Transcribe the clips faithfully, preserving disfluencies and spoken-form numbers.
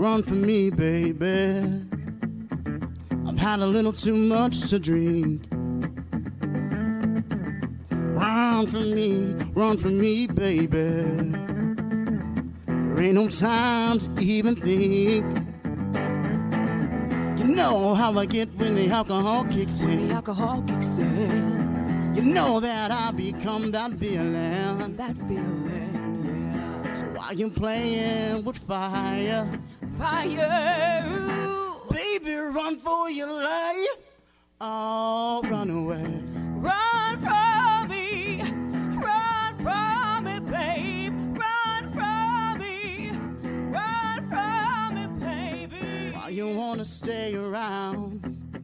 run from me, baby. I've had a little too much to drink. Run from me, run from me, baby. There ain't no time to even think. You know how I get when the alcohol kicks in. When the alcohol kicks in. You know that I become that villain. That villain, yeah. So why you playing with fire? Fire. Baby, run for your life. Oh, run away. Run from me. Run from me, babe. Run from me. Run from me, baby. Why you wanna stay around?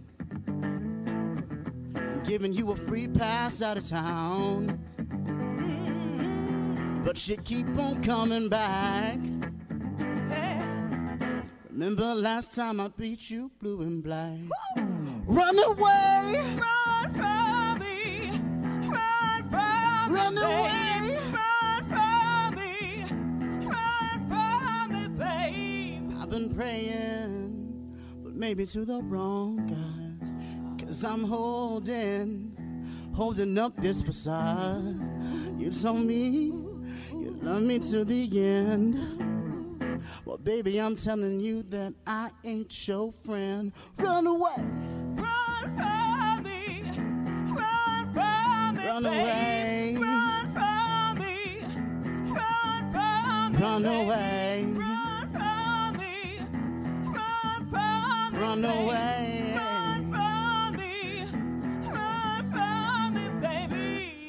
I'm giving you a free pass out of town. Mm-hmm. But you keep on coming back. Hey. Remember last time I beat you blue and black? Woo! Run away! Run from me! Run from Run me, away! babe. Run from me! Run from me, babe. I've been praying, but maybe to the wrong guy. Cause I'm holding, holding up this facade. You told me you love me to the end. Well, baby, I'm telling you that I ain't your friend. Run away! Run from me! Run from me, Run babe. away! Run from me! Run from me, Run babe. away! Run from me! Run from me, Run babe. away! Run from me! Run from me, baby.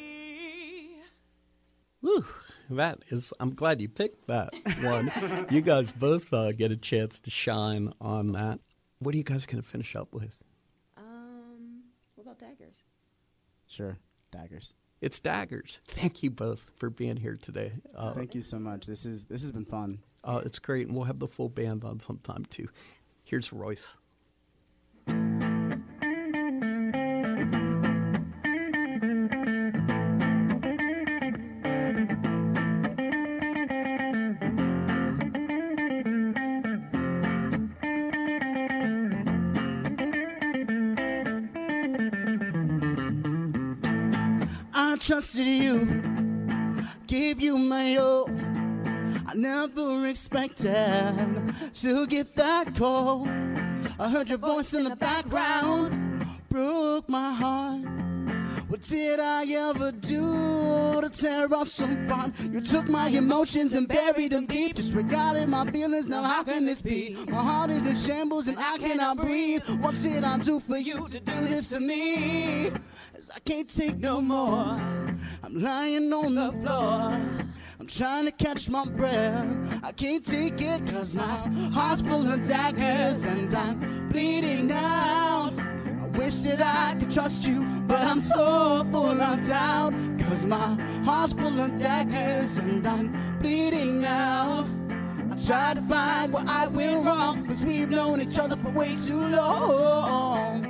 Woo. That is, I'm glad you picked that one. You guys both uh, get a chance to shine on that. What are you guys going to finish up with? Um, what about Daggers? Sure, Daggers. It's Daggers. Thank you both for being here today. Uh, Thank you so much. This is this has been fun. Uh, it's great, and we'll have the full band on sometime, too. Here's Royce. I trusted you, gave you my all. I never expected to get that call. I heard your voice in the background, broke my heart. What did I ever do to tear us apart? You took my emotions and buried them deep, disregarded my feelings. Now how can this be? My heart is in shambles and I cannot breathe. What did I do for you to do this to me? As I can't take no more, I'm lying on the floor. I'm trying to catch my breath. I can't take it cause my heart's full of daggers and I'm bleeding out. I wish that I could trust you, but I'm so full of doubt. Cause my heart's full of daggers and I'm bleeding out. I try to find where I went wrong, cause we've known each other for way too long.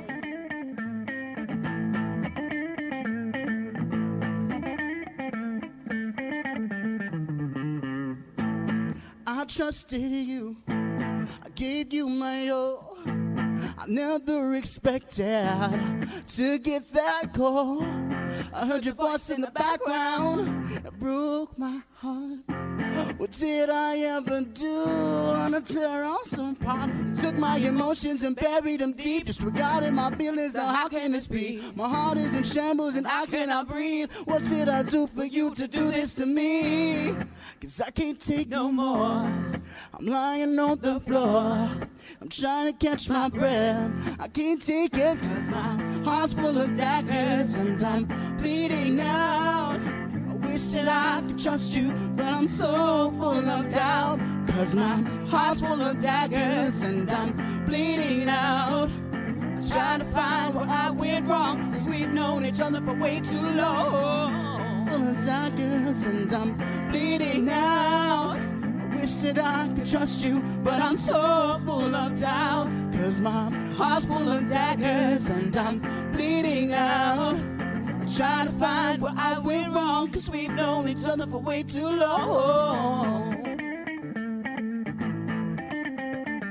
I trusted you, I gave you my all. I never expected to get that call. I heard your voice in the background, it broke my heart. What did I ever do to tear us apart? You took my emotions and buried them deep, disregarded my feelings. Now how can this be? My heart is in shambles and I cannot breathe. What did I do for you to do this to me? Cause I can't take no more. I'm lying on the floor, I'm trying to catch my breath. I can't take it cause my heart's full of daggers and I'm bleeding out. I wish that I could trust you, but I'm so full of doubt. Cause my heart's full of daggers and I'm bleeding out. I'm trying to find where I went wrong, cause we've known each other for way too long. Full of daggers and I'm bleeding out. I wish that I could trust you, but I'm so full of doubt. Cause my heart's full of daggers and I'm bleeding out. I try to find where I went wrong, cause we've known each other for way too long.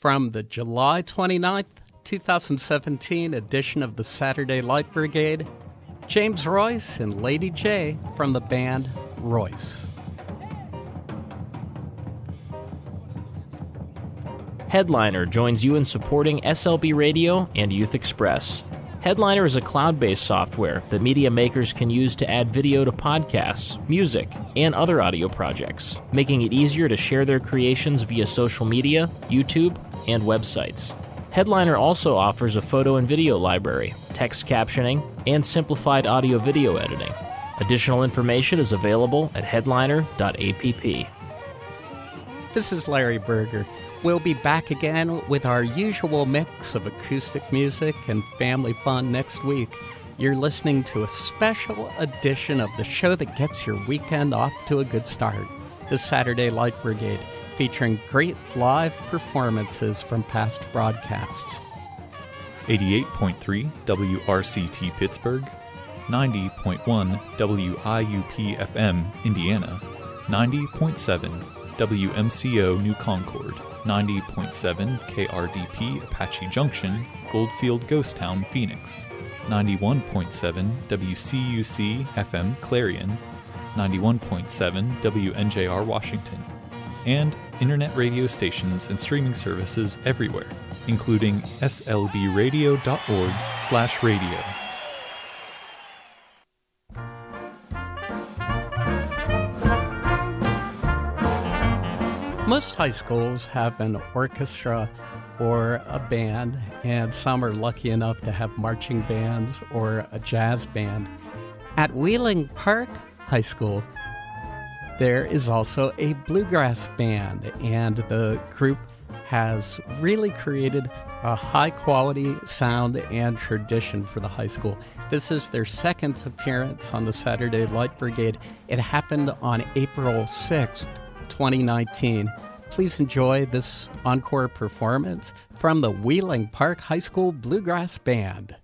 From the July twenty-ninth, twenty seventeen edition of the Saturday Light Brigade, James Royce and Lady J from the band Royce. Headliner joins you in supporting S L B Radio and Youth Express. Headliner is a cloud-based software that media makers can use to add video to podcasts, music, and other audio projects, making it easier to share their creations via social media, YouTube, and websites. Headliner also offers a photo and video library, text captioning, and simplified audio-video editing. Additional information is available at headliner dot app. This is Larry Berger. We'll be back again with our usual mix of acoustic music and family fun next week. You're listening to a special edition of the show that gets your weekend off to a good start, the Saturday Light Brigade, featuring great live performances from past broadcasts. eighty-eight point three W R C T Pittsburgh, ninety point one W I U P F M Indiana, ninety point seven W M C O New Concord, ninety point seven K R D P Apache Junction, Goldfield Ghost Town, Phoenix, ninety-one point seven W C U C F M Clarion, ninety-one point seven W N J R Washington, and internet radio stations and streaming services everywhere, including S L B radio dot org slash radio. Most high schools have an orchestra or a band, and some are lucky enough to have marching bands or a jazz band. At Wheeling Park High School, there is also a bluegrass band, and the group has really created a high-quality sound and tradition for the high school. This is their second appearance on the Saturday Light Brigade. It happened on April sixth, twenty nineteen. Please enjoy this encore performance from the Wheeling Park High School Bluegrass Band.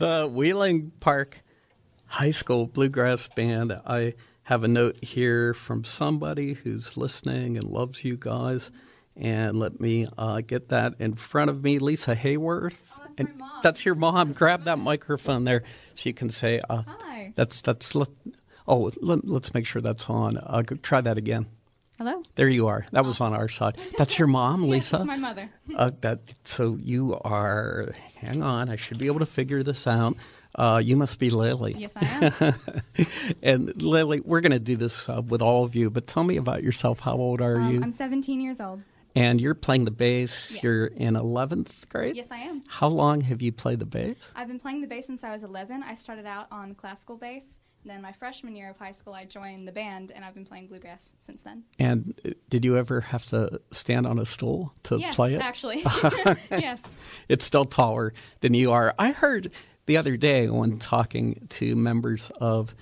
The Wheeling Park High School Bluegrass Band. I have a note here from somebody who's listening and loves you guys. And let me uh, get that in front of me. Lisa Hayworth. Oh, that's and my mom. That's your mom. Grab that microphone there so you can say, uh, Hi. that's, that's, let, oh, let, let's make sure that's on. Uh, go, try that again. Hello? There you are. That was on our side. That's your mom, Lisa? Yes, it's my mother. Uh, that so you are. Hang on, I should be able to figure this out. Uh, you must be Lily. Yes, I am. And Lily, we're going to do this uh, with all of you. But tell me about yourself. How old are Um, you? I'm seventeen years old. And you're playing the bass. Yes. You're in eleventh grade. Yes, I am. How long have you played the bass? I've been playing the bass since I was eleven. I started out on classical bass. Then my freshman year of high school, I joined the band, and I've been playing bluegrass since then. And uh, did you ever have to stand on a stool to yes, play it? actually. Yes. It's still taller than you are. I heard the other day when talking to members of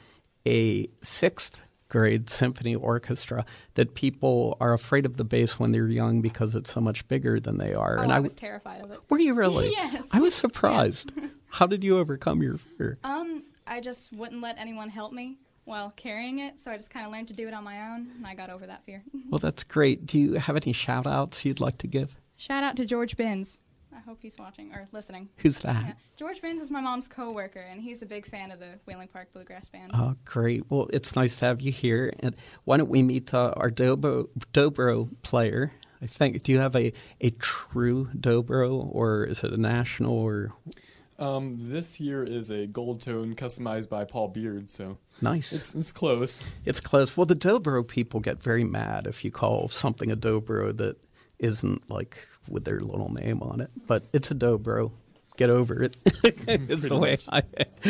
a sixth grade symphony orchestra that people are afraid of the bass when they're young because it's so much bigger than they are. Oh, and I I was terrified of it. Were you really? Yes. I was surprised. How did you overcome your fear? Um, I just wouldn't let anyone help me while carrying it, so I just kind of learned to do it on my own, and I got over that fear. Well, that's great. Do you have any shout-outs you'd like to give? Shout out to George Binns. I hope he's watching or listening. Who's that? Yeah. George Binns is my mom's coworker, and he's a big fan of the Wheeling Park Bluegrass Band. Oh, great. Well, it's nice to have you here. And why don't we meet uh, our dobro, dobro player? I think. Do you have a, a true dobro, or is it a national? Or Um, this here is a gold tone customized by Paul Beard, so nice. it's it's close. It's close. Well, the dobro people get very mad if you call something a dobro that isn't like with their little name on it. But it's a dobro. Get over it. It's the way I.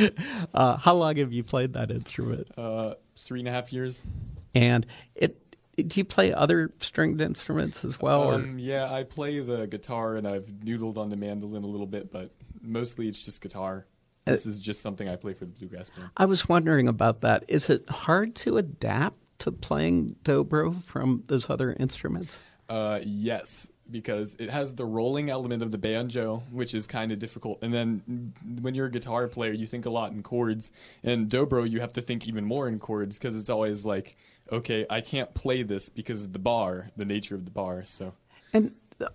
Uh, how long have you played that instrument? Uh, three and a half years. And it. Do you play other stringed instruments as well? Or? Um, yeah, I play the guitar and I've noodled on the mandolin a little bit, but mostly it's just guitar. This is just something I play for the bluegrass band. I was wondering about that. Is it hard to adapt to playing dobro from those other instruments? Uh, yes, because it has the rolling element of the banjo, which is kind of difficult. And then when you're a guitar player, you think a lot in chords. And dobro, you have to think even more in chords because it's always like, okay, I can't play this because of the bar, the nature of the bar. So, And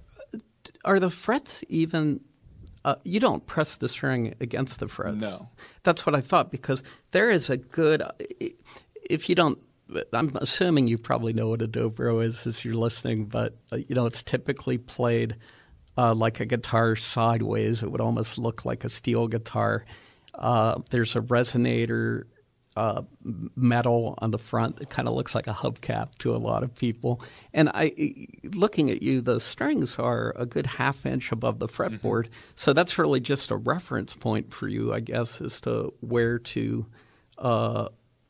are the frets even... Uh, you don't press the string against the frets. No. That's what I thought, because there is a good... If you don't... I'm assuming you probably know what a dobro is as you're listening, but, uh, you know, it's typically played uh, like a guitar sideways. It would almost look like a steel guitar. Uh, there's a resonator uh, metal on the front that kind of looks like a hubcap to a lot of people. And I, looking at you, the strings are a good half inch above the fretboard. Mm-hmm. So that's really just a reference point for you, I guess, as to where to uh,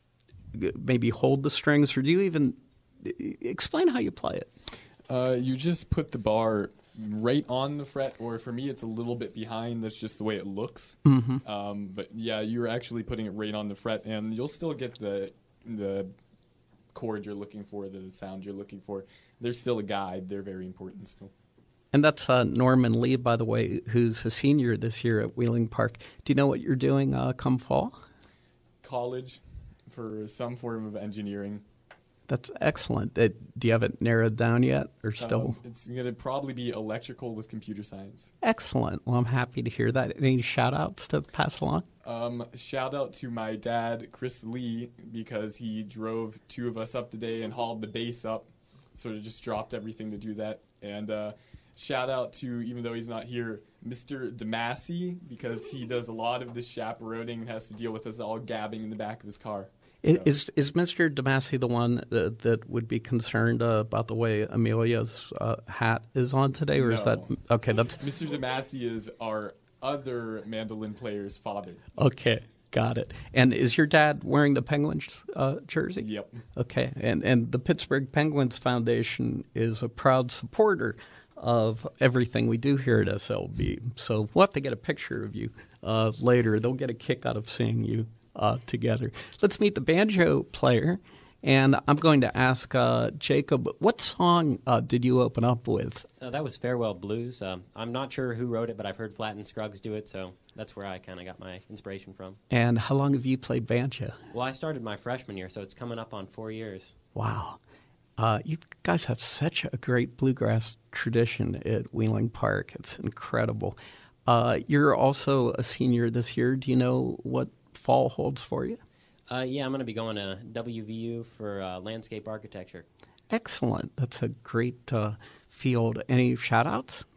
maybe hold the strings. Or do you even explain how you play it? Uh, you just put the bar right on the fret, or for me, it's a little bit behind. That's just the way it looks. Mm-hmm. Um, but yeah, you're actually putting it right on the fret, and you'll still get the the chord you're looking for, the sound you're looking for. There's still a guide. They're very important still. And that's uh, Norman Lee, by the way, who's a senior this year at Wheeling Park. Do you know what you're doing uh, come fall? College for some form of engineering. That's excellent. Uh, do you have it narrowed down yet, or still? Um, it's going to probably be electrical with computer science. Excellent. Well, I'm happy to hear that. Any shout-outs to pass along? Um, shout out to my dad, Chris Lee, because he drove two of us up today and hauled the bass up. Sort of just dropped everything to do that. And uh, shout out to, even though he's not here, Mister DeMassey, because he does a lot of this chaperoning and has to deal with us all gabbing in the back of his car. So. Is is Mister DeMassey the one that, that would be concerned uh, about the way Amelia's uh, hat is on today, or no. is that okay? That's Mister DeMassey is our other mandolin player's father. Okay, got it. And is your dad wearing the Penguins uh, jersey? Yep. Okay, and and the Pittsburgh Penguins Foundation is a proud supporter of everything we do here at S L B. So we'll have to get a picture of you uh, later. They'll get a kick out of seeing you Uh, together. Let's meet the banjo player, And I'm going to ask uh, Jacob, what song uh, did you open up with? Uh, that was Farewell Blues. Um, I'm not sure who wrote it, but I've heard Flatt and Scruggs do it, so that's where I kind of got my inspiration from. And how long have you played banjo? Well, I started my freshman year, so it's coming up on four years. Wow. Uh, you guys have such a great bluegrass tradition at Wheeling Park. It's incredible. Uh, you're also a senior this year. Do you know what fall holds for you? Uh, yeah, I'm going to be going to W V U for uh, landscape architecture. Excellent. That's a great uh, field. Any shout-outs?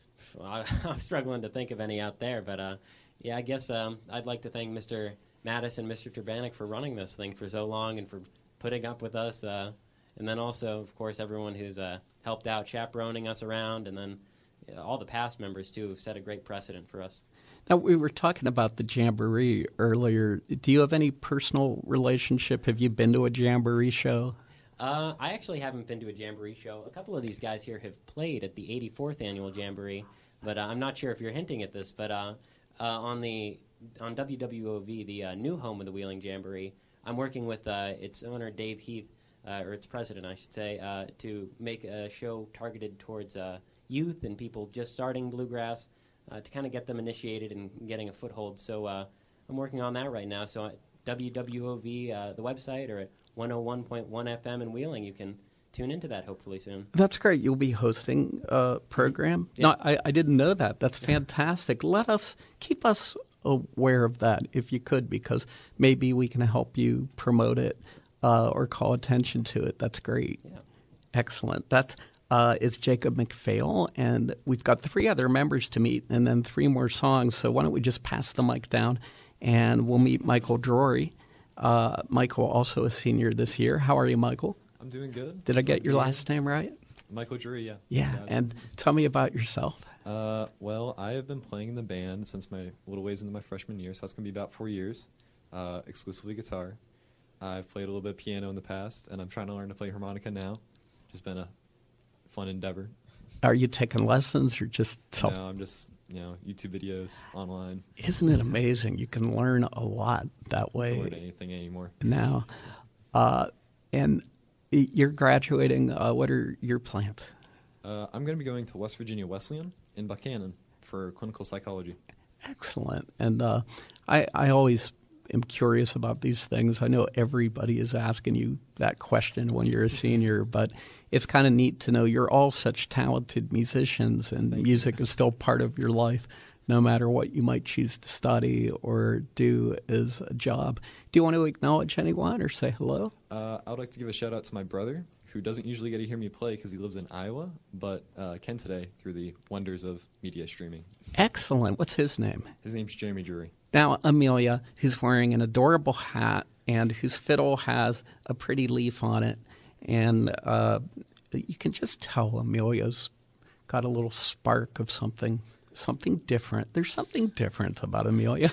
I, I'm struggling to think of any out there, but uh, yeah, I guess um, I'd like to thank Mister Mattis and Mister Turbanek for running this thing for so long and for putting up with us. Uh, and then also, of course, everyone who's uh, helped out chaperoning us around, and then yeah, all the past members, too, who've set a great precedent for us. Now, we were talking about the Jamboree earlier. Do you have any personal relationship? Have you been to a Jamboree show? Uh, I actually haven't been to a Jamboree show. A couple of these guys here have played at the eighty-fourth Annual Jamboree, but uh, I'm not sure if you're hinting at this, but uh, uh, on the on W W O V, the uh, new home of the Wheeling Jamboree, I'm working with uh, its owner, Dave Heath, uh, or its president, I should say, uh, to make a show targeted towards uh, youth and people just starting bluegrass, Uh, to kind of get them initiated and getting a foothold. So uh, I'm working on that right now. So at W W O V, uh, the website, or at one oh one point one F M in Wheeling, you can tune into that hopefully soon. That's great. You'll be hosting a program? Yeah. No, I, I didn't know that. That's fantastic. Let us, keep us aware of that if you could, because maybe we can help you promote it uh, or call attention to it. That's great. Yeah. Excellent. That's Uh, is Jacob McPhail, and we've got three other members to meet and then three more songs, so why don't we just pass the mic down and we'll meet Michael Drury. Uh, Michael, also a senior this year. How are you, Michael? I'm doing good. Did I get your last name right? Michael Drury, yeah. Yeah, and tell me about yourself. Uh, well, I have been playing in the band since my little ways into my freshman year, so that's going to be about four years, uh, exclusively guitar. I've played a little bit of piano in the past, and I'm trying to learn to play harmonica now. Just been a fun endeavor. Are you taking lessons or just self? No, I'm just, you know, YouTube videos online. Isn't it amazing? You can learn a lot that way. I can learn anything anymore. Now, uh, and you're graduating. Uh, what are your plans? Uh, I'm going to be going to West Virginia Wesleyan in Buchanan for clinical psychology. Excellent. And uh, I, I always am curious about these things. I know everybody is asking you that question when you're a senior, but it's kind of neat to know you're all such talented musicians, and Thank music you. is still part of your life, no matter what you might choose to study or do as a job. Do you want to acknowledge anyone or say hello? Uh, I would like to give a shout out to my brother, who doesn't usually get to hear me play because he lives in Iowa, but uh, can today through the wonders of media streaming. Excellent. What's his name? His name's Jeremy Drury. Now, Amelia, who's wearing an adorable hat and whose fiddle has a pretty leaf on it. And uh, you can just tell Amelia's got a little spark of something, something different. There's something different about Amelia.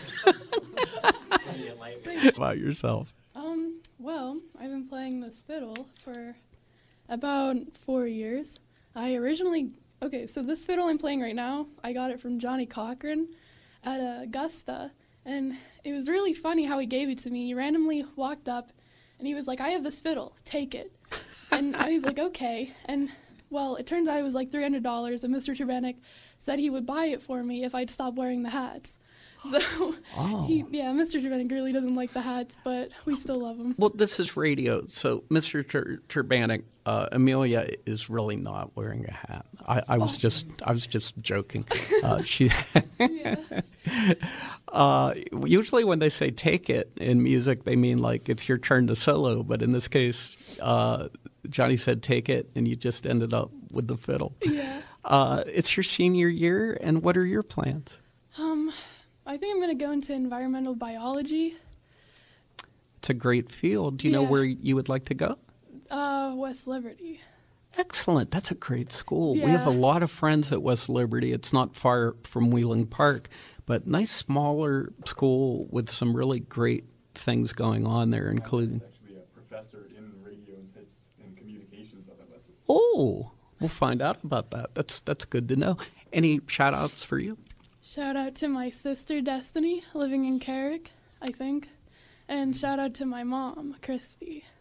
About yourself. Um, well, I've been playing this fiddle for about four years. I originally, okay, so this fiddle I'm playing right now, I got it from Johnny Cochran at Augusta. And it was really funny how he gave it to me. He randomly walked up, and he was like, I have this fiddle, take it. And I was like, okay. And, well, it turns out it was like three hundred dollars, and Mister Turbanek said he would buy it for me if I'd stop wearing the hats. So, Oh. he, yeah, Mister Turbanek really doesn't like the hats, but we still love him. Well, this is radio, so Mister Tur- Turbanek, uh, Amelia is really not wearing a hat. I, I was Oh. just, I was just joking. Uh, she, Yeah. uh, usually when they say "take it" in music, they mean like it's your turn to solo. But in this case, uh, Johnny said "take it," and you just ended up with the fiddle. Yeah. Uh, it's your senior year, and what are your plans? Um, I think I'm going to go into environmental biology. It's a great field. Do you know Yeah. where you would like to go? Uh, West Liberty. Excellent. That's a great school. We have a Yeah. lot of friends at West Liberty. It's not far from Wheeling Park, but nice smaller school with some really great things going on there, including. He's actually a professor in radio and, types and communications up at Wesley. Oh, we'll find out about that. That's that's good to know. Any shout outs for you? Shout out to my sister Destiny, living in Carrick, I think. And shout out to my mom, Christy.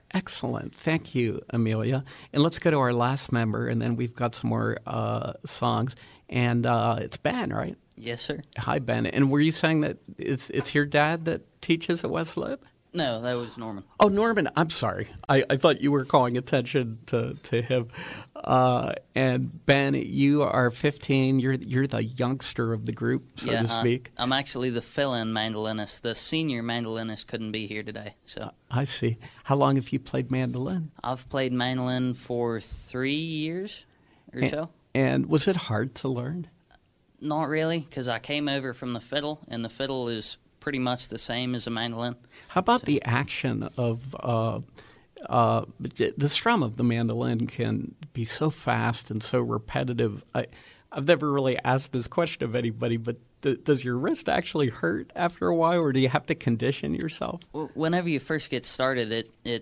Excellent. Thank you, Amelia. And let's go to our last member, and then we've got some more uh, songs. And uh, it's Ben, right? Yes, sir. Hi, Ben. And were you saying that it's it's your dad that teaches at West Lib? No, that was Norman. Oh, Norman. I'm sorry. I, I thought you were calling attention to, to him. Uh, and Ben, you are fifteen. You're you're the youngster of the group, so yeah, to speak. I, I'm actually the fill-in mandolinist. The senior mandolinist couldn't be here today. So I see. How long have you played mandolin? I've played mandolin for three years or and, so. And was it hard to learn? Not really, because I came over from the fiddle, and the fiddle is pretty much the same as a mandolin. How about so. the action of uh, uh, the strum of the mandolin can be so fast and so repetitive. I, I've never really asked this question of anybody, but th- does your wrist actually hurt after a while, or do you have to condition yourself? Well, whenever you first get started, it, it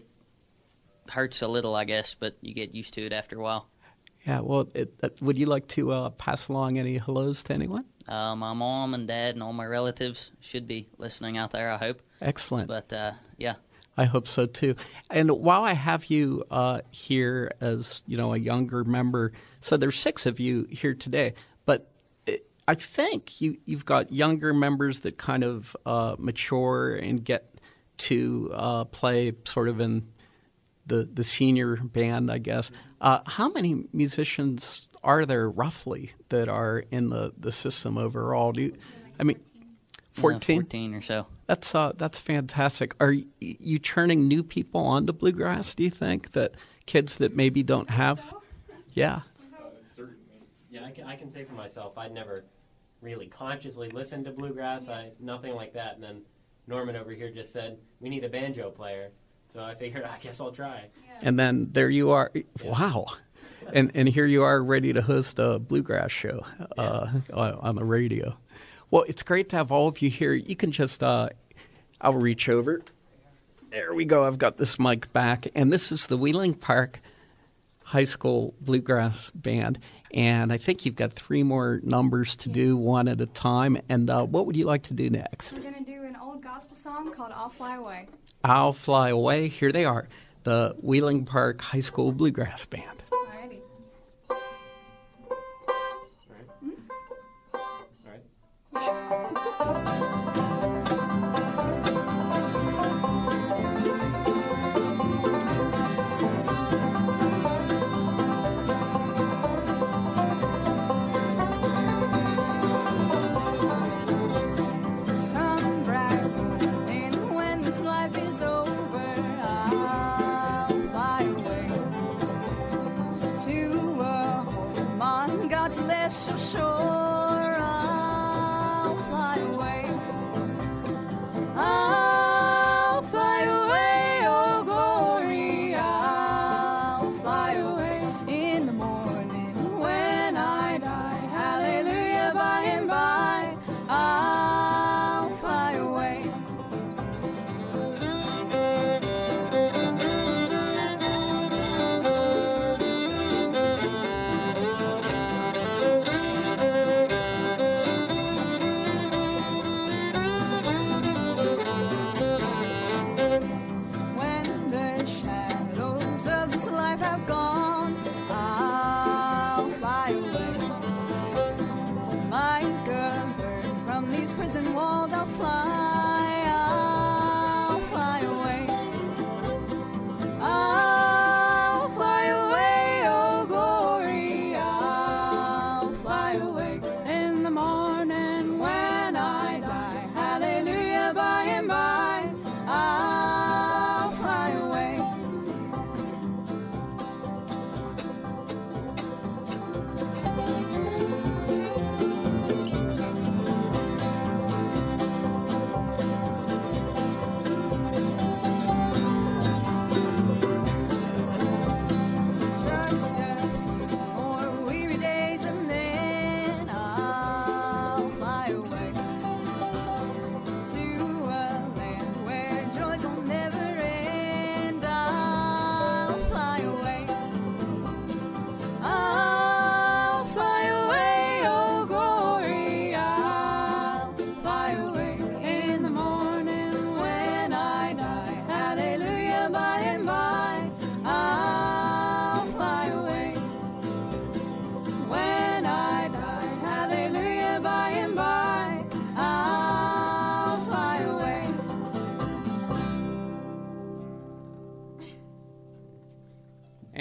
hurts a little, I guess, but you get used to it after a while. Yeah, well, it, uh, would you like to uh, pass along any hellos to anyone? Uh, my mom and dad and all my relatives should be listening out there, I hope. Excellent. But, uh, yeah. I hope so, too. And while I have you uh, here as, you know, a younger member, so there's six of you here today, but it, I think you, you've got younger members that kind of uh, mature and get to uh, play sort of in the, the senior band, I guess. Uh, how many musicians are there roughly that are in the, the system overall? Do you, I mean, fourteen? Yeah, fourteen or so. That's uh, that's fantastic. Are you, you turning new people onto bluegrass, do you think, that kids that maybe don't have? Yeah. Uh, certainly. Yeah, I can, I can say for myself, I'd never really consciously listened to bluegrass. I nothing like that. And then Norman over here just said, we need a banjo player. So I figured, I guess I'll try. And then there you are. Wow. And and here you are ready to host a bluegrass show uh, yeah. on the radio. Well, it's great to have all of you here. You can just, uh, I'll reach over. There we go. I've got this mic back. And this is the Wheeling Park High School Bluegrass Band. And I think you've got three more numbers to do, one at a time. And uh, what would you like to do next? We're going to do an old gospel song called I'll Fly Away. I'll Fly Away. Here they are, the Wheeling Park High School Bluegrass Band. Alrighty. Some bright morning when this life is over, I'll fly away to a home on God's celestial shore. I'll fly away. I'll fly away, oh glory. I'll fly away in the morning when I die. Hallelujah, by and by. I'll fly away.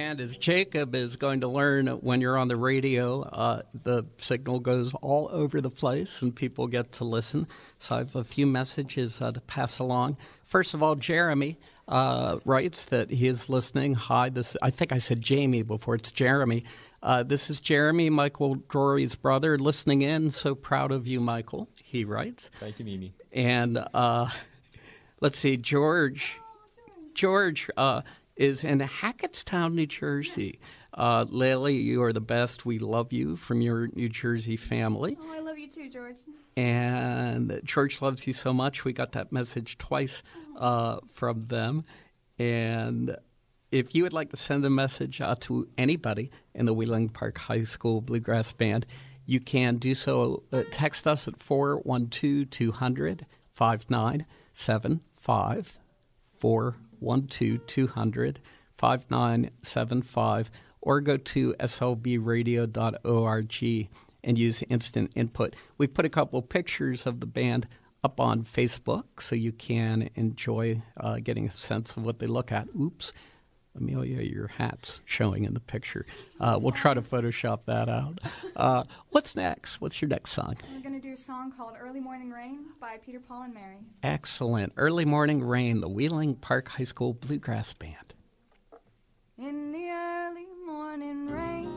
And as Jacob is going to learn when you're on the radio, uh, the signal goes all over the place and people get to listen. So I have a few messages uh, to pass along. First of all, Jeremy uh, writes that he is listening. Hi, this I think I said Jamie before. It's Jeremy. Uh, this is Jeremy, Michael Drury's brother, listening in. So proud of you, Michael, he writes. Thank you, Mimi. And uh, let's see, George. George uh, is in Hackettstown, New Jersey. Uh, Lily, you are the best. We love you from your New Jersey family. Oh, I love you too, George. And George loves you so much. We got that message twice uh, from them. And if you would like to send a message out to anybody in the Wheeling Park High School Bluegrass Band, you can do so. Uh, text us at four one two, two hundred, five nine seven five, four one two, two hundred, five nine seven five, or go to s l b radio dot org and use instant input. We put a couple of pictures of the band up on Facebook so you can enjoy uh, getting a sense of what they look at. Oops, Amelia, your hat's showing in the picture. Uh, we'll try to Photoshop that out. Uh, what's next? What's your next song? We're going to do a song called Early Morning Rain by Peter, Paul, and Mary. Excellent. Early Morning Rain, the Wheeling Park High School Bluegrass Band. In the early morning rain,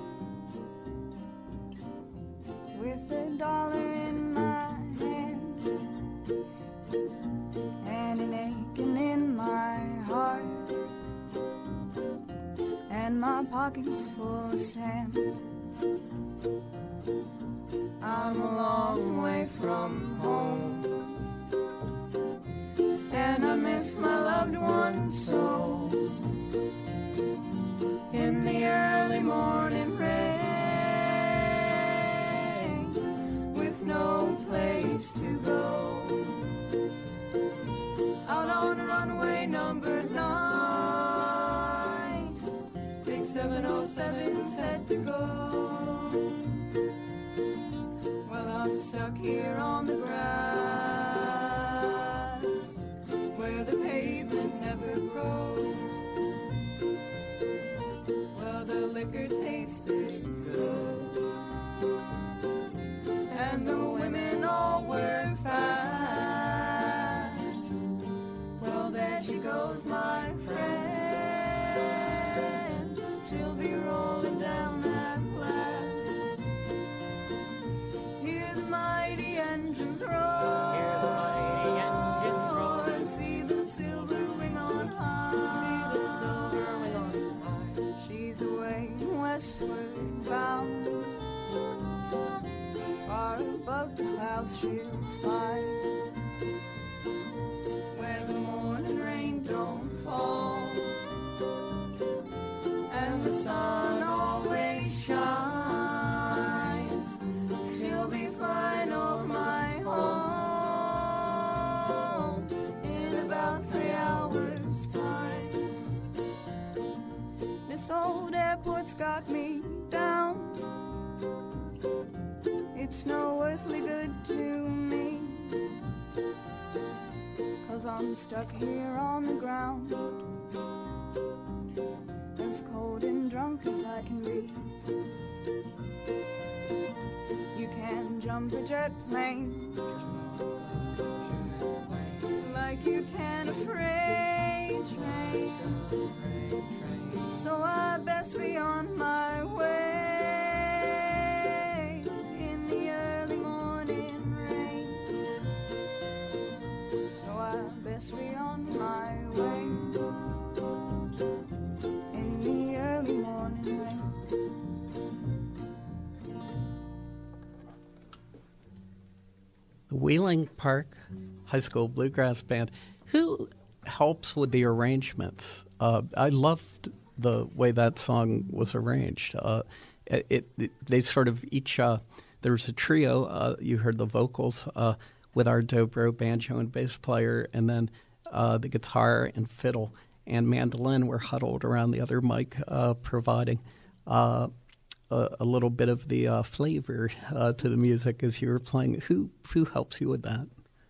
with a dollar in my hand and an aching in my heart and my pockets full of sand, I'm a long way from home and I miss my loved one so. In the early morning rain, with no place to go, out on runway number nine, big seven oh seven set to go. Well, I'm stuck here on the grass, where the pavement never grows. The liquor tasted good, and the women all were fast. Well, there she goes, my friend. She'll be rolling down at last. Hear the mighty engines roar. Hear the mighty engines roar. See the silver wing on high. See the silver wing on high. She's away westward bound, far above the clouds she'll fly, where the morning rain don't fall and the sun always shines. She'll be flying over my home in about three hours' time. This old airport's got me down. It's no earthly good to me, 'cause I'm stuck here on the ground, as cold and drunk as I can be. You can jump a jet plane like you can a freight train, so I best be on my way in the early morning rain. So I best be on my way in the early morning rain. The Wheeling Park High School Bluegrass Band. Who helps with the arrangements? Uh, I loved the way that song was arranged. Uh, it, it, it they sort of each uh, there was a trio. Uh, you heard the vocals uh, with our dobro, banjo, and bass player, and then uh, the guitar and fiddle and mandolin were huddled around the other mic, uh, providing uh, a, a little bit of the uh, flavor uh, to the music as you were playing. Who who helps you with that?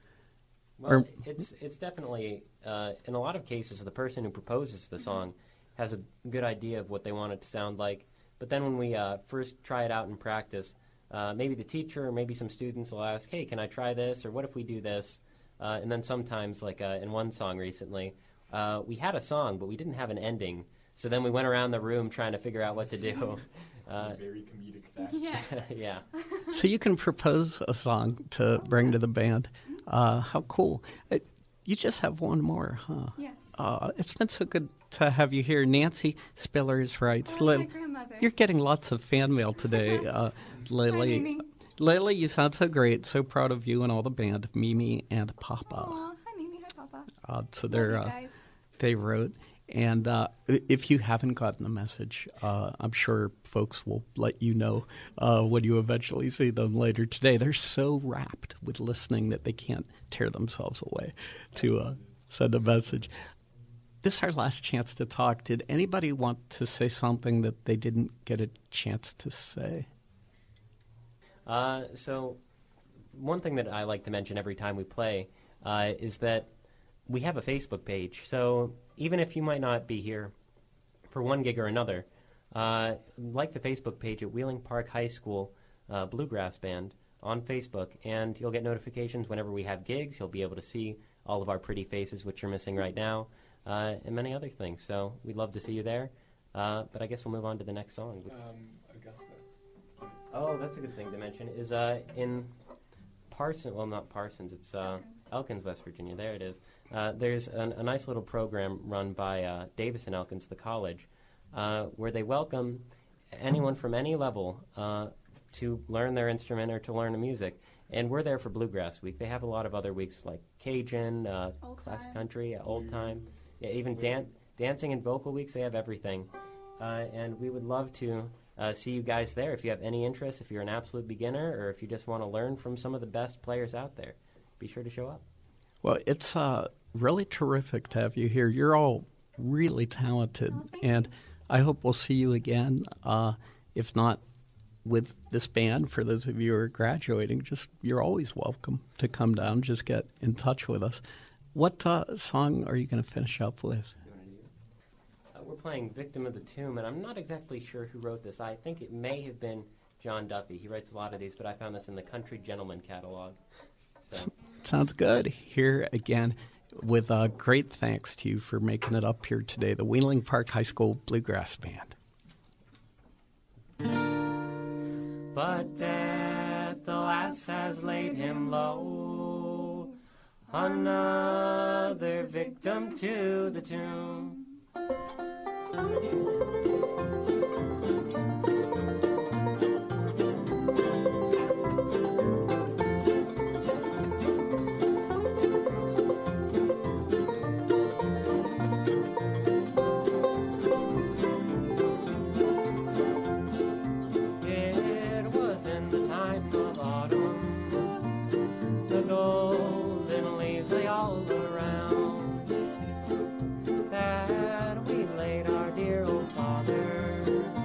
Well, or, it's it's definitely uh, in a lot of cases the person who proposes the song has a good idea of what they want it to sound like. But then when we uh, first try it out in practice, uh, maybe the teacher or maybe some students will ask, hey, can I try this? Or what if we do this? Uh, and then sometimes, like uh, in one song recently, uh, we had a song, but we didn't have an ending. So then we went around the room trying to figure out what to do. Uh, Very comedic fact. Yes. yeah. So you can propose a song to bring to the band. Uh, how cool. Uh, you just have one more, huh? Yes. Uh, it's been so good to have you here. Nancy Spillers writes, Oh, Lil- my grandmother. you're getting lots of fan mail today. Uh, Lily, Hi, Mimi. Lily, you sound so great. So proud of you and all the band, Mimi and Papa. Aw, hi, Mimi. Hi, Papa. Uh, so Love they're, you uh, guys. they wrote. And uh, i- if you haven't gotten the message, uh, I'm sure folks will let you know uh, when you eventually see them later today. They're so wrapped with listening that they can't tear themselves away to uh, send a message. This is our last chance to talk. Did anybody want to say something that they didn't get a chance to say? Uh, so one thing that I like to mention every time we play uh, is that we have a Facebook page. So even if you might not be here for one gig or another, uh, like the Facebook page at Wheeling Park High School uh, Bluegrass Band on Facebook, and you'll get notifications whenever we have gigs. You'll be able to see all of our pretty faces, which you're missing right now, uh, and many other things. So we'd love to see you there. Uh, but I guess we'll move on to the next song. Um, Augusta. Oh, that's a good thing to mention. Is uh, in Parsons, well, not Parsons, it's uh, Elkins, West Virginia. There it is. Uh, there's an, a nice little program run by uh, Davis and Elkins, the college, uh, where they welcome anyone from any level uh, to learn their instrument or to learn the music. And we're there for Bluegrass Week. They have a lot of other weeks like Cajun, uh, Old classic time. country, uh, old time, yeah, even Swing. dan- dancing and vocal weeks. They have everything. Uh, and we would love to uh, see you guys there if you have any interest, if you're an absolute beginner, or if you just want to learn from some of the best players out there. Be sure to show up. Well, it's uh, really terrific to have you here. You're all really talented, Oh, thank and I hope we'll see you again. Uh, if not with this band, for those of you who are graduating, just you're always welcome to come down. Just get in touch with us. What uh, song are you going to finish up with? Uh, we're playing Victim of the Tomb, and I'm not exactly sure who wrote this. I think it may have been John Duffy. He writes a lot of these, but I found this in the Country Gentleman catalog. So. Sounds good. Here again, with uh, great thanks to you for making it up here today, the Wheeling Park High School Bluegrass Band. But death, alas, has laid him low, another victim to the tomb. It was in the time of autumn, the golden leaves lay all around, that we laid our dear old father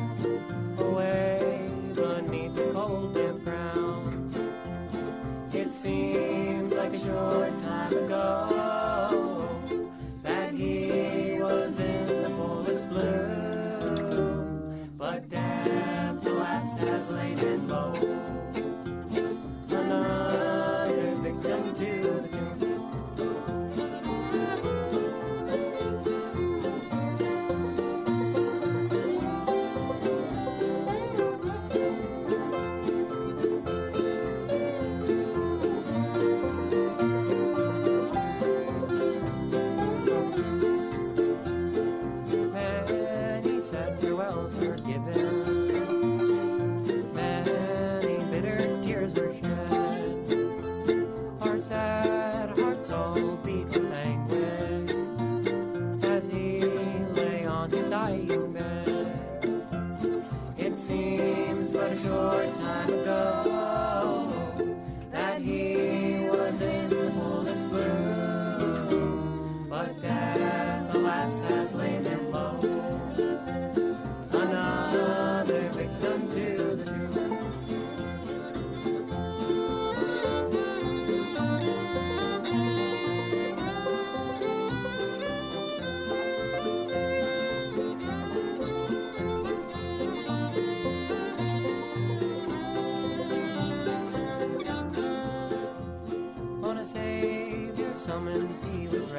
away beneath the cold damp ground. It seems like a short time ago that he was in the fullest bloom, but death, alas, has laid him low, another victim to the tomb. Many sad farewells were given, many bitter tears were shed. Our sad hearts all beat with anguish as he lay on his dying bed. It seems but a short time ago that he was in the fullest bloom, but death, alas, has laid him low, another victim to the tomb.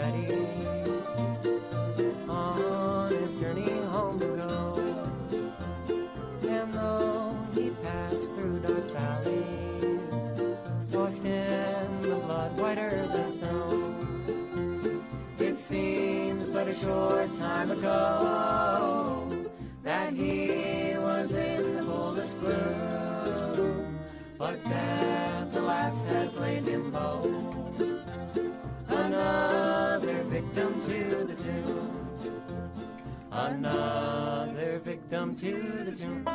ready on his journey home to go. And though he passed through dark valleys, washed in the blood whiter than snow, it seems but a short time ago that he was in the fullest bloom, but death alas has laid him low, another victim to the tomb, another victim to the tomb.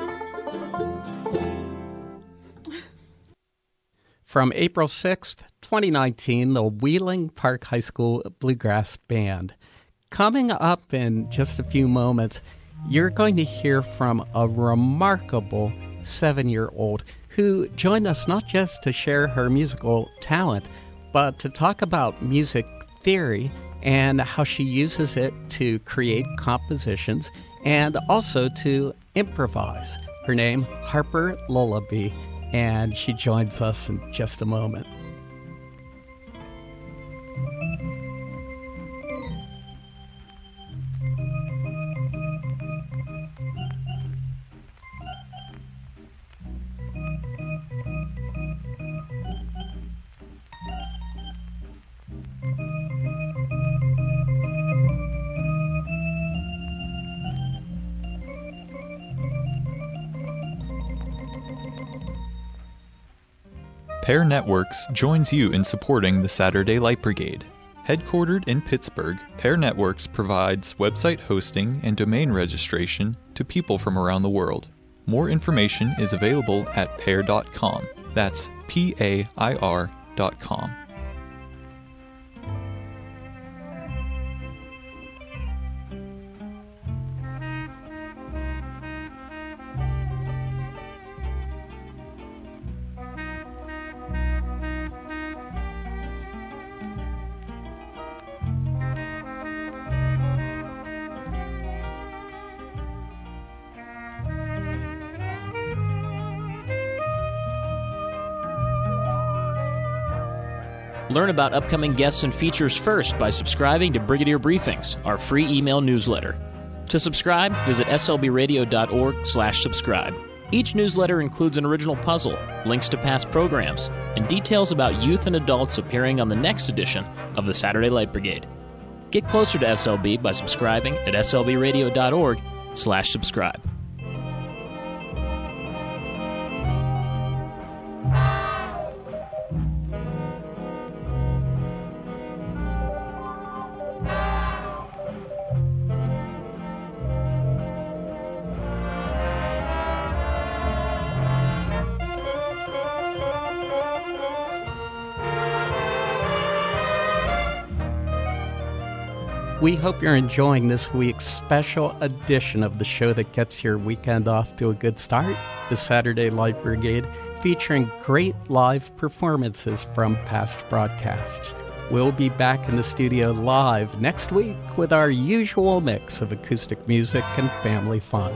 From April sixth, twenty nineteen, the Wheeling Park High School Bluegrass Band. Coming up in just a few moments, you're going to hear from a remarkable seven-year-old who joined us not just to share her musical talent, but to talk about music theory and how she uses it to create compositions and also to improvise. Her name, Harper Lullaby, and she joins us in just a moment. Pear Networks joins you in supporting the Saturday Light Brigade. Headquartered in Pittsburgh, Pear Networks provides website hosting and domain registration to people from around the world. More information is available at pair dot com. That's P A I R dot com. Learn about upcoming guests and features first by subscribing to Brigadier Briefings, our free email newsletter. To subscribe, visit S L B radio dot org slash subscribe. Each newsletter includes an original puzzle, links to past programs, and details about youth and adults appearing on the next edition of the Saturday Light Brigade. Get closer to S L B by subscribing at S L B radio dot org slash subscribe. We hope you're enjoying this week's special edition of the show that gets your weekend off to a good start, the Saturday Light Brigade, featuring great live performances from past broadcasts. We'll be back in the studio live next week with our usual mix of acoustic music and family fun.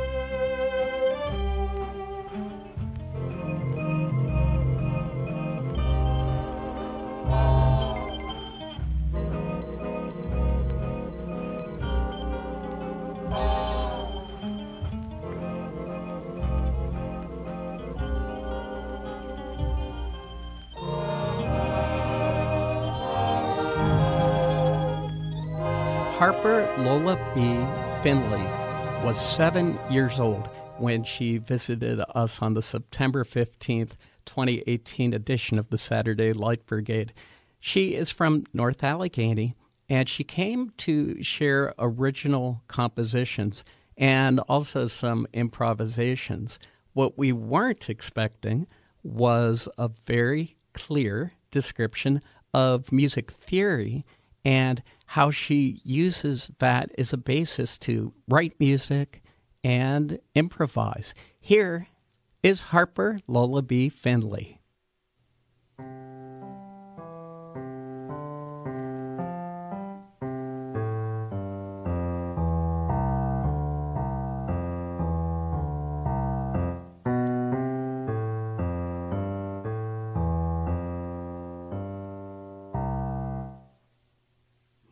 Harper Lola B. Finley was seven years old when she visited us on the September fifteenth, twenty eighteen edition of the Saturday Light Brigade. She is from North Allegheny, and she came to share original compositions and also some improvisations. What we weren't expecting was a very clear description of music theory and how she uses that as a basis to write music and improvise. Here is Harper Lola B. Finley.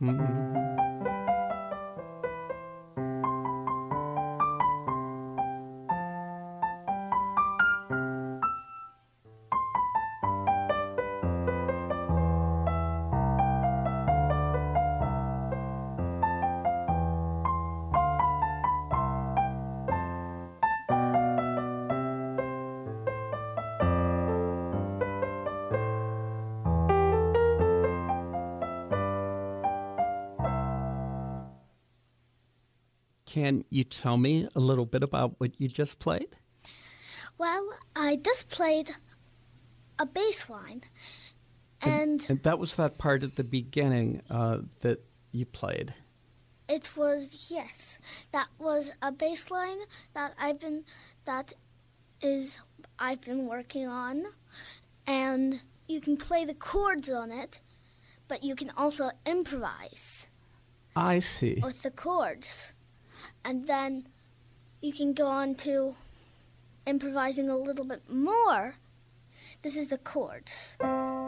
Can you tell me a little bit about what you just played? Well, I just played a bass line, and, and that was that part at the beginning uh, that you played. It was, yes, that was a bass line that I've been that is I've been working on, and you can play the chords on it, but you can also improvise. I see. With the chords. And then you can go on to improvising a little bit more. This is the chords.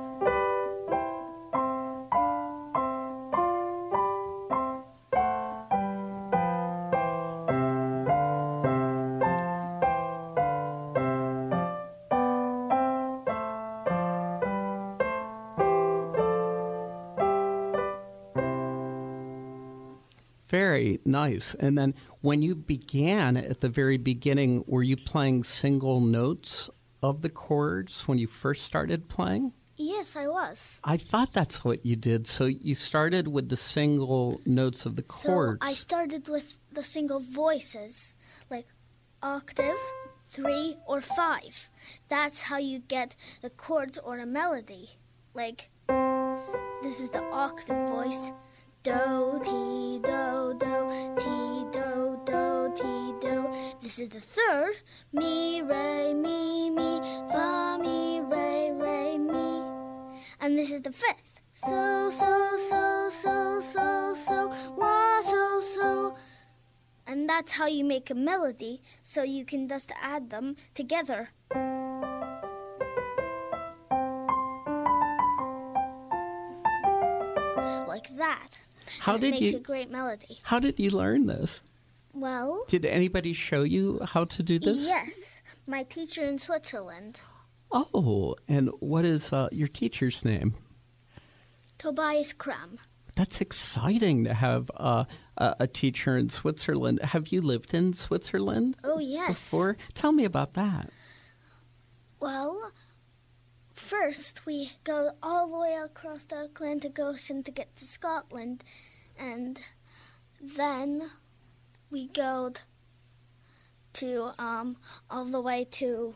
Very nice. And then when you began at the very beginning, were you playing single notes of the chords when you first started playing? Yes, I was. I thought that's what you did. So you started with the single notes of the chords. So I started with the single voices, like octave, three, or five. That's how you get the chords or a melody. Like, this is the octave voice. Do, ti, do, do, ti, do, do, ti, do. This is the third. Mi, re, mi, mi, fa, mi, re, re, mi. And this is the fifth. So, so, so, so, so, so, la, so, so. And that's how you make a melody, so you can just add them together. Like that. How and did it makes you, a great melody. How did you learn this? Well, did anybody show you how to do this? Yes, my teacher in Switzerland. Oh, and what is uh, your teacher's name? Tobias Kram. That's exciting to have uh, a, a teacher in Switzerland. Have you lived in Switzerland? Oh, yes. Before? Tell me about that. Well, first we go all the way across the Atlantic Ocean to get to Scotland, and then we go to um, all the way to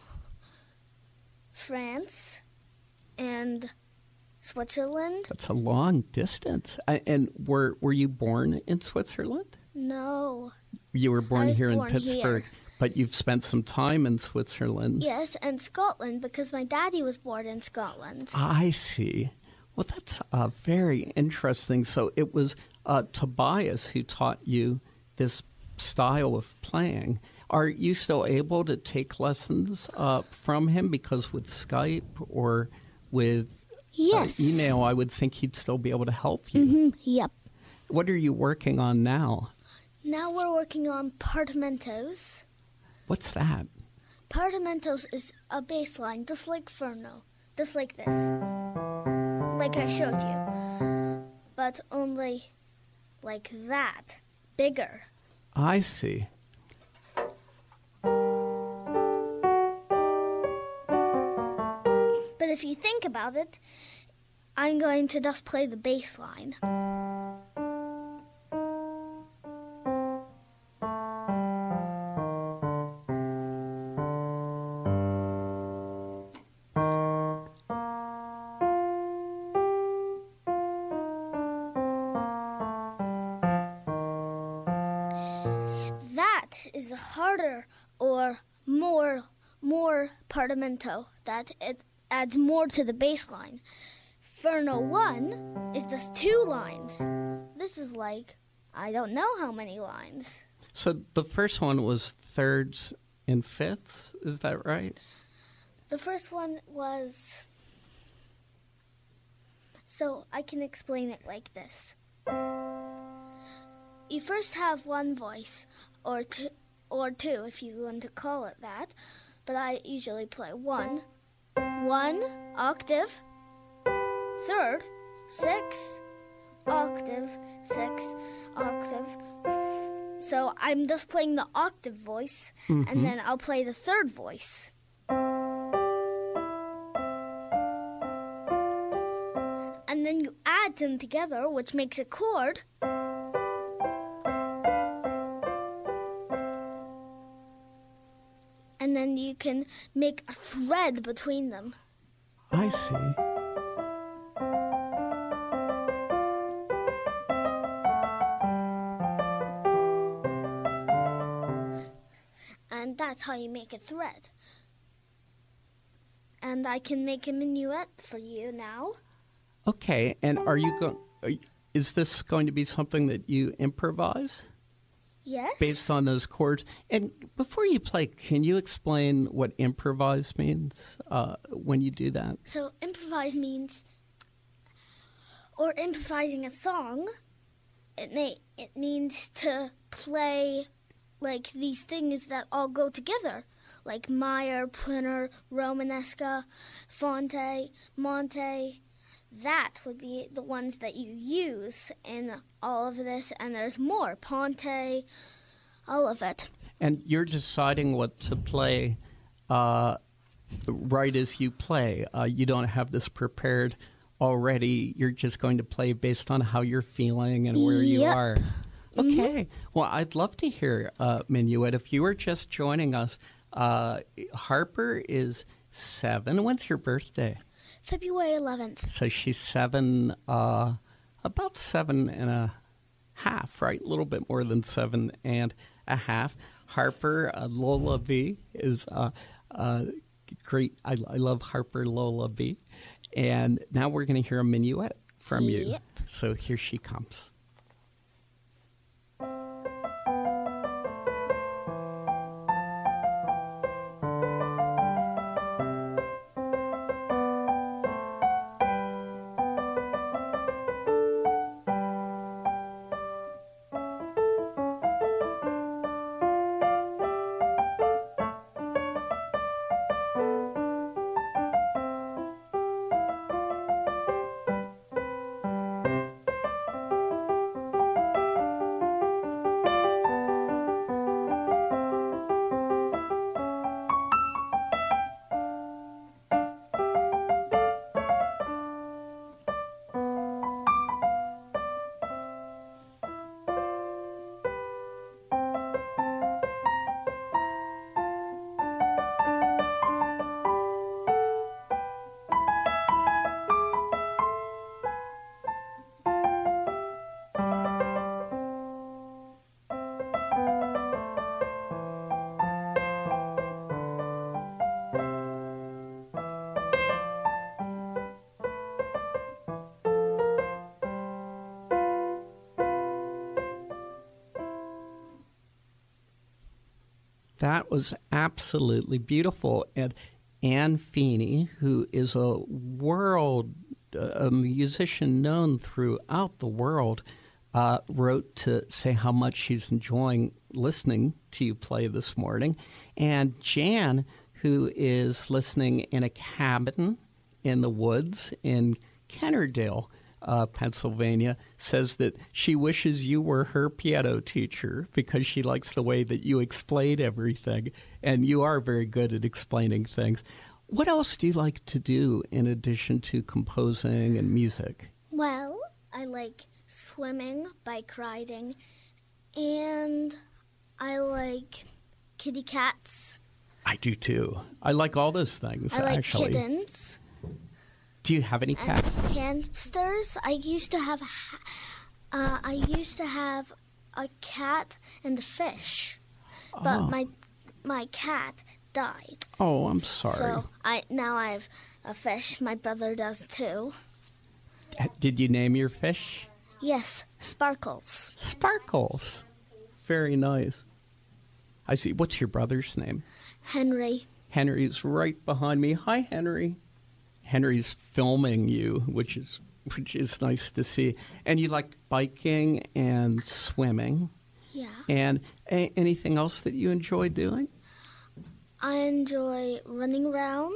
France and Switzerland. That's a long distance. I, and were were you born in Switzerland? No. You were born here born in Pittsburgh, here. But you've spent some time in Switzerland. Yes, and Scotland, because my daddy was born in Scotland. I see. Well, that's uh, very interesting. So it was uh, Tobias who taught you this style of playing. Are you still able to take lessons uh, from him? Because with Skype or with yes. uh, email, I would think he'd still be able to help you. Mm-hmm. Yep. What are you working on now? Now we're working on Partimentos. What's that? Partimentos is a bass line, just like Ferno, just like this, like I showed you, but only like that, bigger. I see. But if you think about it, I'm going to just play the bass line. That is the harder or more more partimento, that it adds more to the bass line. Ferno one is just two lines. This is like, I don't know how many lines. So the first one was thirds and fifths, is that right? The first one was, so I can explain it like this. You first have one voice, or two, or two if you want to call it that, but I usually play one. One, octave, third, six, octave, six, octave. So I'm just playing the octave voice, Mhm. and then I'll play the third voice. And then you add them together, which makes a chord. And then you can make a thread between them. I see. And that's how you make a thread. And I can make a minuet for you now. Okay, and are you going? Is this going to be something that you improvise Yes. based on those chords? And before you play, can you explain what improvise means uh, when you do that? So improvise means, or improvising a song, it may it means to play like these things that all go together, like Meyer, Printer, Romanesca, Fonte, Monte. That would be the ones that you use in all of this, and there's more. Ponte, all of it. And you're deciding what to play uh, right as you play. Uh, you don't have this prepared already. You're just going to play based on how you're feeling and where you Yep. are. Okay. Well, I'd love to hear uh, Minuet. If you were just joining us, uh, Harper is seven. When's your birthday? February eleventh. So she's seven, uh, about seven and a half, right? A little bit more than seven and a half. Harper uh, Lola V is uh, uh, great. I, I love Harper Lola V. And now we're going to hear a minuet from you. Yep. So here she comes. That was absolutely beautiful. And Anne Feeney, who is a world, a musician known throughout the world, uh, wrote to say how much she's enjoying listening to you play this morning. And Jan, who is listening in a cabin in the woods in Kennerdale, Uh, Pennsylvania, says that she wishes you were her piano teacher because she likes the way that you explain everything, and you are very good at explaining things. What else do you like to do in addition to composing and music? Well, I like swimming, bike riding, and I like kitty cats. I do too. I like all those things, I like actually. kittens. Do you have any cats? And hamsters. I used to have a ha- uh, I used to have a cat and a fish, but Oh. my my cat died. Oh, I'm sorry. So I now I have a fish. My brother does too. Did you name your fish? Yes, Sparkles. Sparkles. Very nice. I see. What's your brother's name? Henry. Henry's right behind me. Hi, Henry. Henry's filming you, which is which is nice to see. And you like biking and swimming. Yeah. And a- anything else that you enjoy doing? I enjoy running around,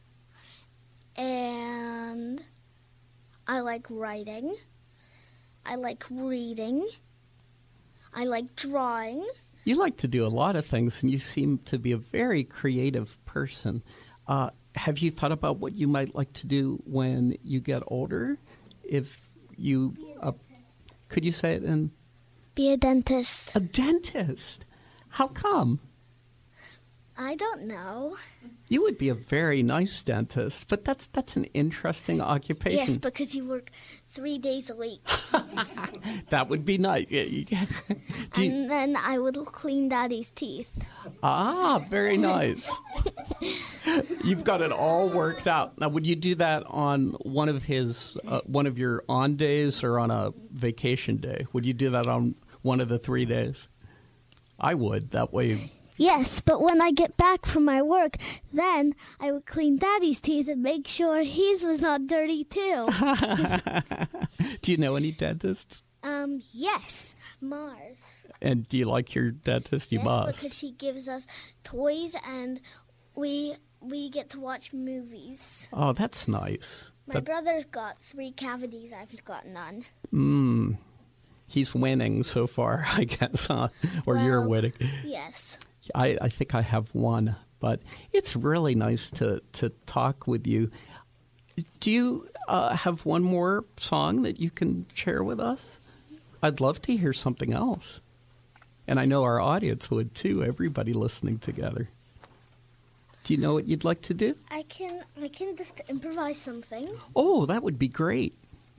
and I like writing. I like reading. I like drawing. You like to do a lot of things, and you seem to be a very creative person. Uh, have you thought about what you might like to do when you get older? If you, uh, could you say it in? Be a dentist. A dentist? How come? I don't know. You would be a very nice dentist, but that's that's an interesting occupation. Yes, because you work three days a week. That would be nice. Yeah, you- Do you- And then I would clean Daddy's teeth. ah, very nice. You've got it all worked out. Now, would you do that on one of his, uh, one of your on days, or on a vacation day? Would you do that on one of the three days? I would. That way. Yes, but when I get back from my work, then I would clean Daddy's teeth and make sure his was not dirty too. Do you know any dentists? um, yes, Mars. And do you like your dentist? You yes, must. because he gives us toys and we we get to watch movies. Oh, that's nice. My That- brother's got three cavities. I've got none. Mm, he's winning so far, I guess, huh? Or you're Well, winning. Yes. I, I think I have one, but it's really nice to, to talk with you. Do you uh, have one more song that you can share with us? I'd love to hear something else. And I know our audience would too, everybody listening together. Do you know what you'd like to do? I can I can just improvise something. Oh, that would be great.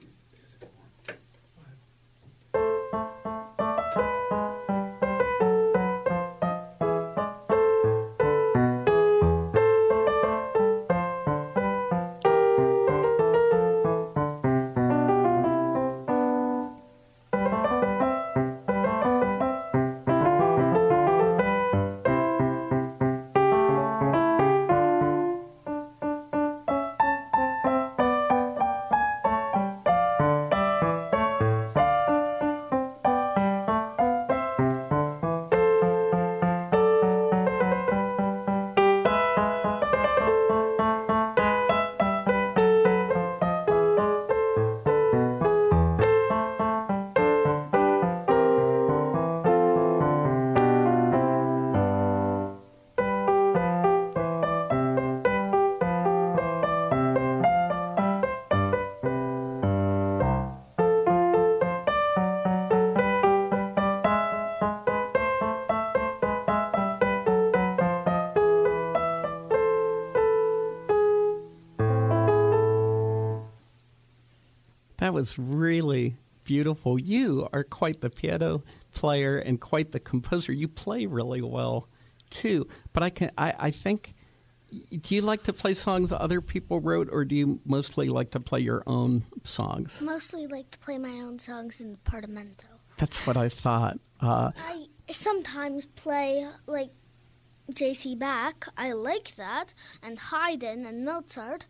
That was really beautiful. You are quite the piano player and quite the composer. You play really well, too. But I can, I, I think, do you like to play songs other people wrote, or do you mostly like to play your own songs? Mostly like to play my own songs in the Parlamento. That's what I thought. Uh, I sometimes play like J C Bach. I like that, and Haydn and Mozart.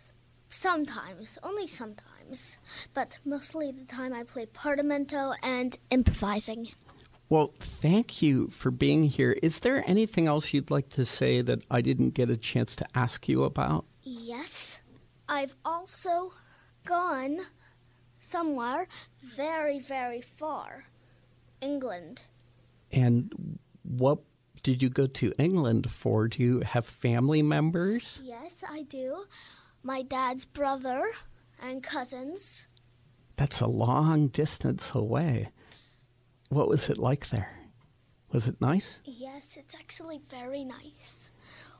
Sometimes, only sometimes, but mostly the time I play Parlamento and improvising. well, thank you for being here. Is there anything else you'd like to say that I didn't get a chance to ask you about? Yes, I've also gone somewhere very, very far. England. And what did you go to England for? Do you have family members? Yes, I do. My dad's brother and cousins. That's a long distance away. What was it like there? Was it nice? Yes, it's actually very nice.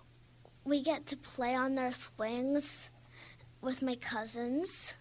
We get to play on their swings with my cousins.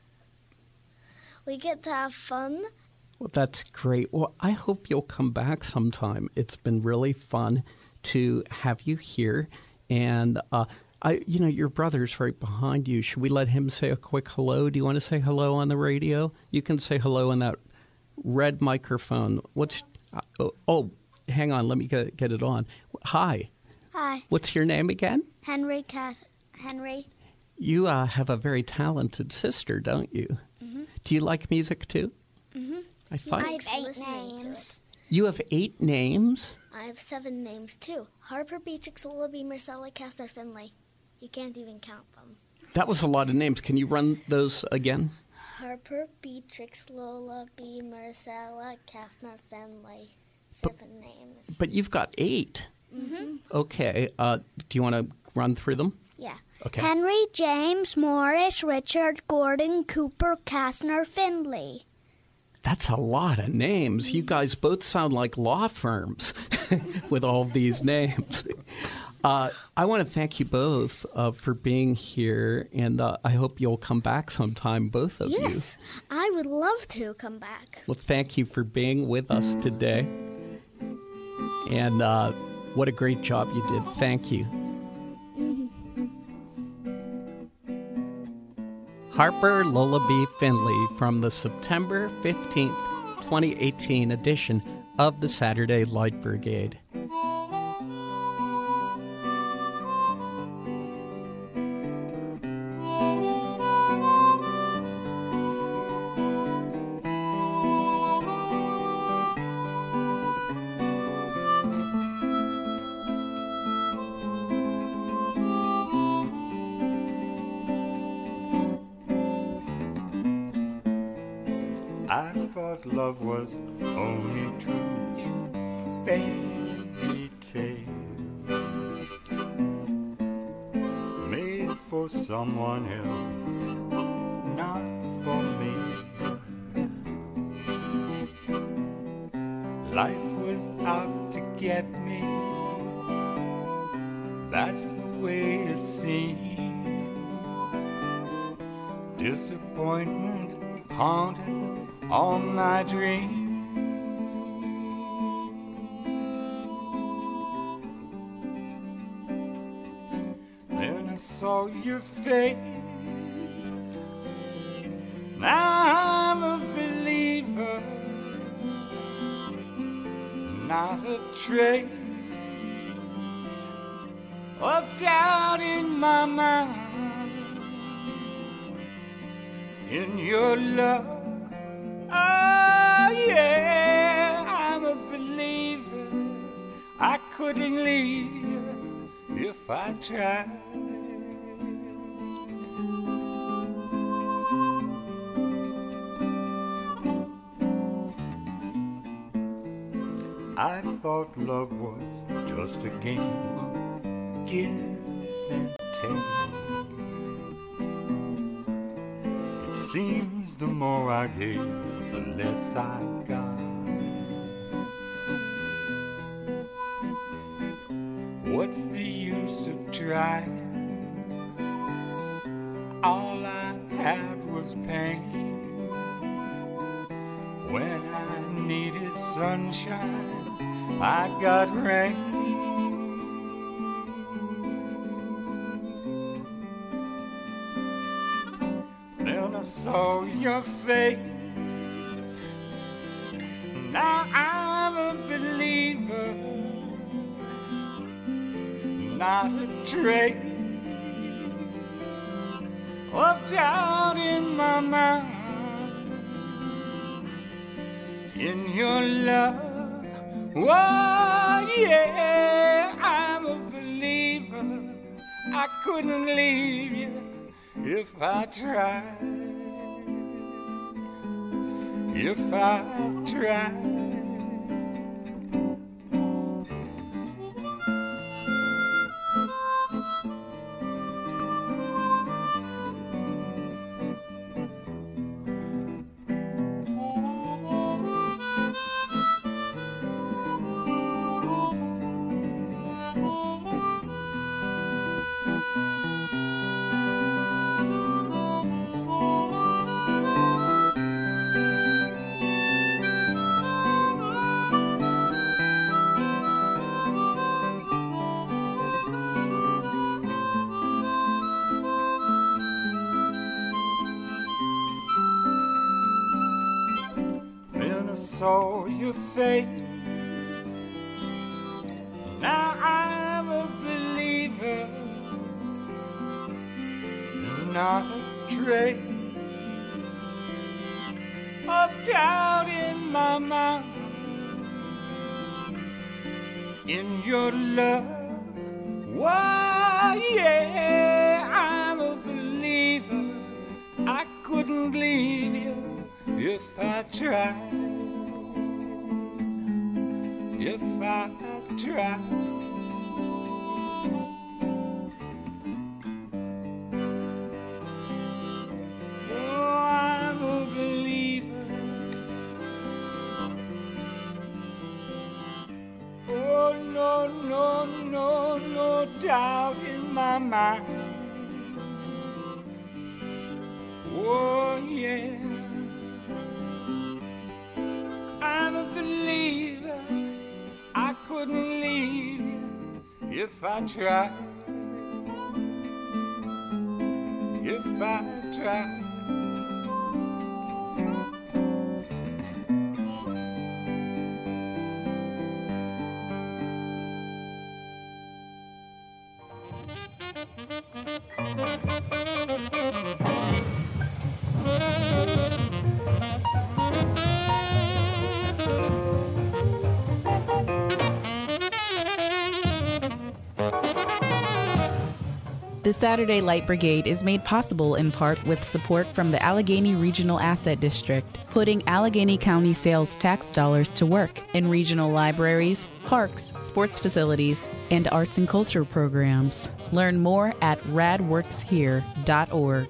We get to have fun. Well, that's great. Well, I hope you'll come back sometime. It's been really fun to have you here. And, uh, I, you know, your brother's right behind you. Should we let him say a quick hello? Do you want to say hello on the radio? You can say hello in that red microphone. What's, uh, oh, oh, hang on. Let me get, get it on. Hi. Hi. What's your name again? Henry Cat. Henry. You uh, have a very talented sister, don't you? Mm-hmm. Do you like music too? Mm-hmm. I thought I have eight names. you have eight names. I have seven names too. Harper, Beatrix, Lullaby, Marcella, Kastner, Finley. You can't even count them. That was a lot of names. Can you run those again? Harper, Beatrix, Lullaby, Marcella, Kastner, Finley. Seven but, names. But you've got eight. Mm-hmm. Okay. Uh, do you want to run through them? Yeah. Okay. Henry, James, Morris, Richard, Gordon, Cooper, Kastner, Finley. That's a lot of names. You guys both sound like law firms with all these names. Uh, I want to thank you both uh, for being here, and uh, I hope you'll come back sometime, both of you. Yes, I would love to come back. Well, thank you for being with us today. And uh, what a great job you did. Thank you. Harper Lullaby Finley from the September fifteenth, twenty eighteen edition of the Saturday Light Brigade. I thought love was only true fairy tales made for someone else, not for me. Life was out to get me, that's the way it seemed. Disappointment haunted all my dreams. Then I saw your face. Now I'm a believer, not a trace of doubt in my mind. In your love, oh yeah, I'm a believer. I couldn't leave you if I tried. I thought love was just a game of give and take. It seems the more I gave, the less I got. What's the use of trying? All I had was pain. When I needed sunshine, I got rain. Then I saw your face. Now I'm a believer, not a trace of doubt in my mind. In your love, oh yeah, I'm a believer. I couldn't leave you if I tried. If I tried. Saw your face. Now I'm a believer, not a trace doubt in my mind in your love. Why, yeah, I'm a believer. I couldn't leave you if I tried. If I tried. No, no, no, no doubt in my mind. Oh, yeah. I'm a believer. I couldn't leave you if I tried. If I tried. The Saturday Light Brigade is made possible in part with support from the Allegheny Regional Asset District, putting Allegheny County sales tax dollars to work in regional libraries, parks, sports facilities, and arts and culture programs. Learn more at rad works here dot org.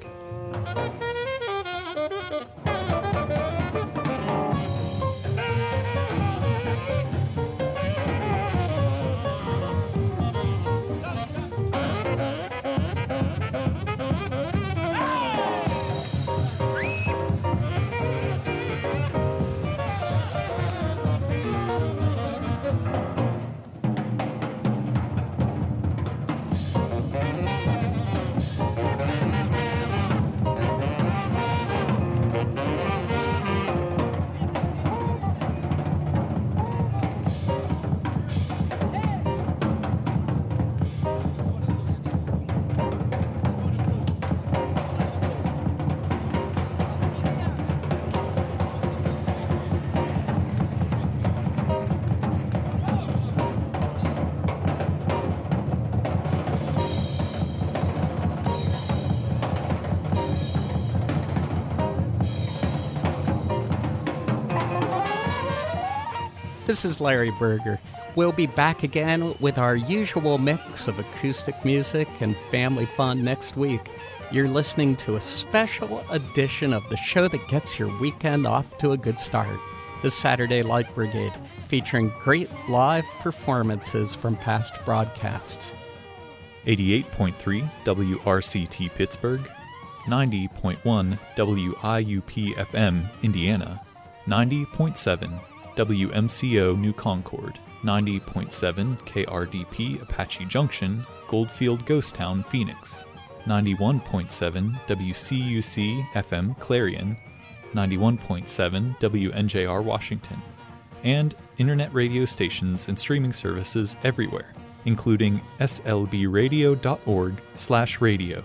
This is Larry Berger. We'll be back again with our usual mix of acoustic music and family fun next week. You're listening to a special edition of the show that gets your weekend off to a good start, the Saturday Light Brigade, featuring great live performances from past broadcasts. eighty-eight point three W R C T Pittsburgh, ninety point one W I U P F M Indiana, ninety point seven W M C O New Concord, ninety point seven K R D P Apache Junction, Goldfield Ghost Town, Phoenix, ninety-one point seven W C U C F M Clarion, ninety-one point seven W N J R Washington, and internet radio stations and streaming services everywhere, including S L B radio dot org slash radio.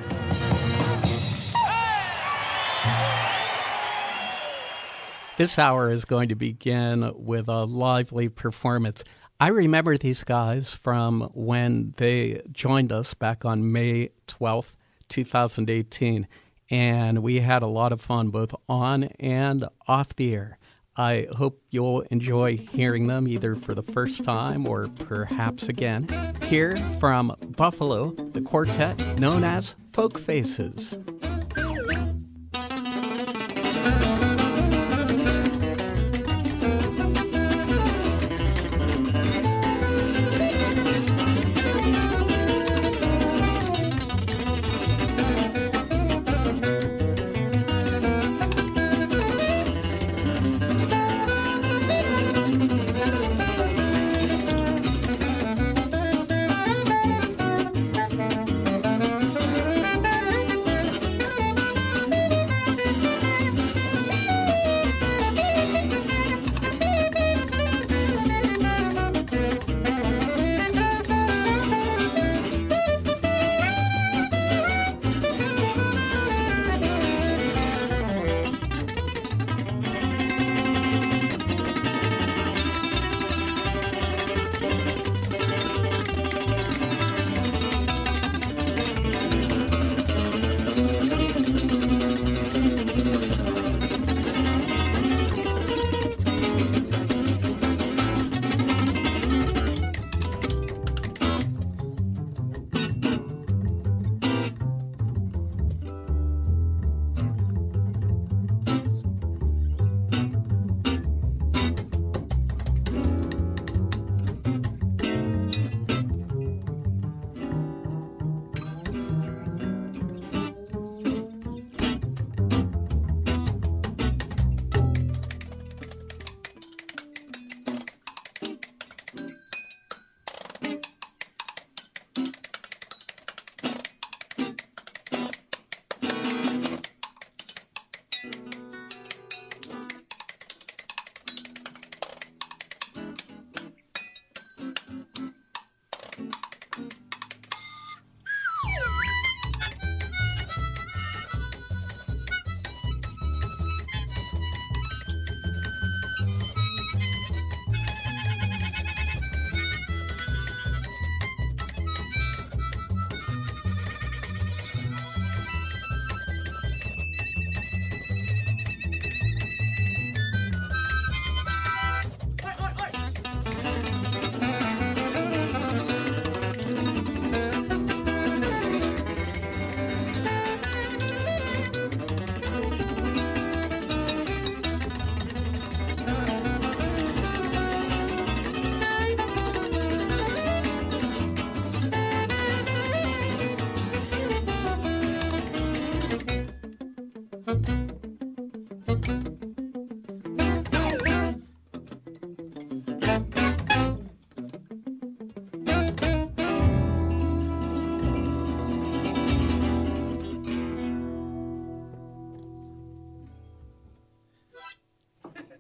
This hour is going to begin with a lively performance. I remember these guys from when they joined us back on May twelfth, twenty eighteen, and we had a lot of fun both on and off the air. I hope you'll enjoy hearing them either for the first time or perhaps again. Here from Buffalo, the quartet known as Folk Faces.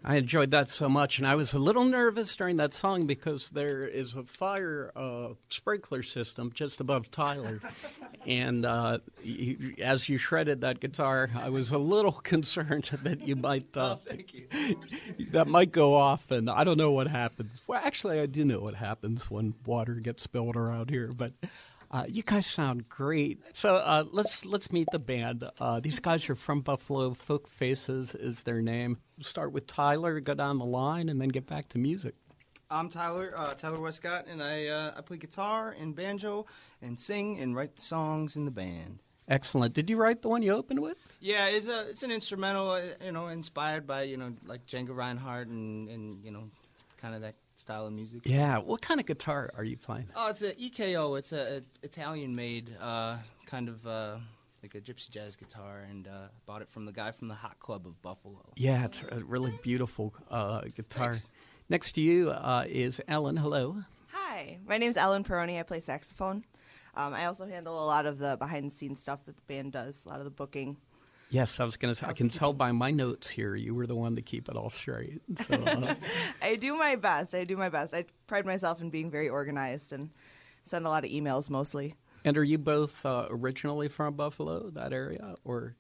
I enjoyed that so much, and I was a little nervous during that song because there is a fire uh, sprinkler system just above Tyler. and uh, you, as you shredded that guitar, I was a little concerned that you might uh, Oh, thank you. that might go off, and I don't know what happens. Well, actually, I do know what happens when water gets spilled around here, but uh, you guys sound great. So uh, let's let's meet the band. Uh, these guys are from Buffalo. Folk Faces is their name. Start with Tyler, go down the line, and then get back to music. I'm Tyler, uh, Tyler Westcott, and I uh, I play guitar and banjo and sing and write songs in the band. Excellent. Did you write the one you opened with? Yeah, it's a it's an instrumental, uh, you know, inspired by you know like Django Reinhardt and and you know, kind of that style of music. Yeah. What kind of guitar are you playing? Oh, it's a E K O. It's a, a Italian-made uh, kind of uh, like a gypsy jazz guitar, and uh, bought it from the guy from the Hot Club of Buffalo. Yeah, it's a really beautiful uh, guitar. Thanks. Next to you uh, is Ellen. Hello. Hi, my name's Ellen Peroni. I play saxophone. Um, I also handle a lot of the behind-the-scenes stuff that the band does, a lot of the booking. Yes, I was going to say, I can tell by my notes here, you were the one to keep it all straight. So, uh, I do my best. I do my best. I pride myself in being very organized and send a lot of emails mostly. and are you both uh, originally from Buffalo, that area, or?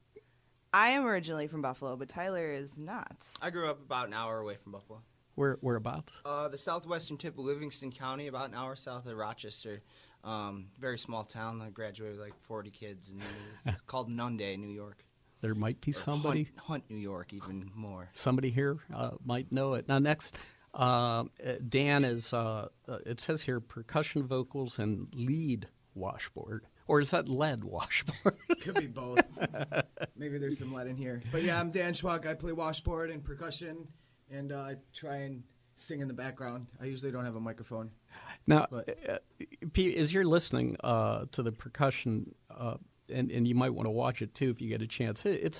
I am originally from Buffalo, but Tyler is not. I grew up about an hour away from Buffalo. Where whereabouts? Uh, the southwestern tip of Livingston County, about an hour south of Rochester. Um, very small town. I graduated with like forty kids, and it's called Nunde, New York. There might be Or somebody. Hunt, Hunt, New York, even more. Somebody here uh, might know it. Now, next, uh, Dan is, uh, uh, it says here, percussion vocals and lead washboard. Or is that lead washboard? Could be both. Maybe there's some lead in here. But yeah, I'm Dan Schwach. I play washboard and percussion, and uh, I try and sing in the background. I usually don't have a microphone. Now, But- uh, Pete, as you're listening uh, to the percussion, uh, and, and you might want to watch it too if you get a chance, it, it's